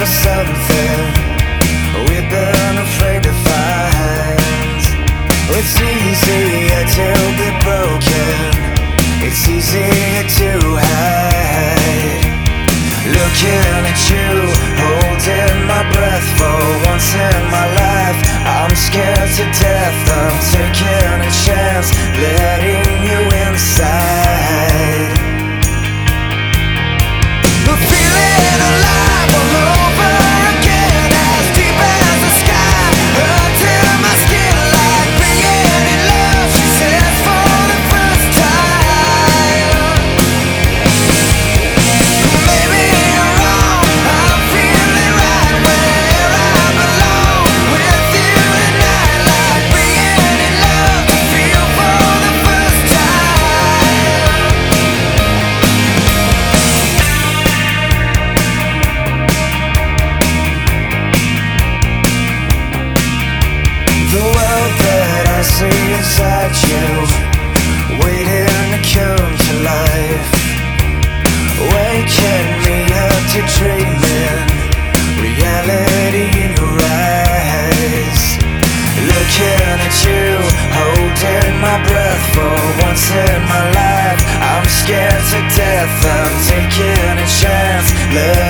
for something we've been afraid to find. It's easier to be broken, it's easier to hide. Looking at you, holding my breath for once in my life. I'm scared to death, I'm taking a chance, letting you inside. But feeling alive all over again, as deep as the sky, under my skin like being in love, she says for the first time. Maybe you're wrong, I'm feeling right where I belong, with you tonight like being in love, feel for the first time. The world that I see inside you, waiting to come to life, waking me up to dreaming, reality in your eyes. Looking at you, holding my breath for once in my life. I'm scared to death, I'm taking a chance,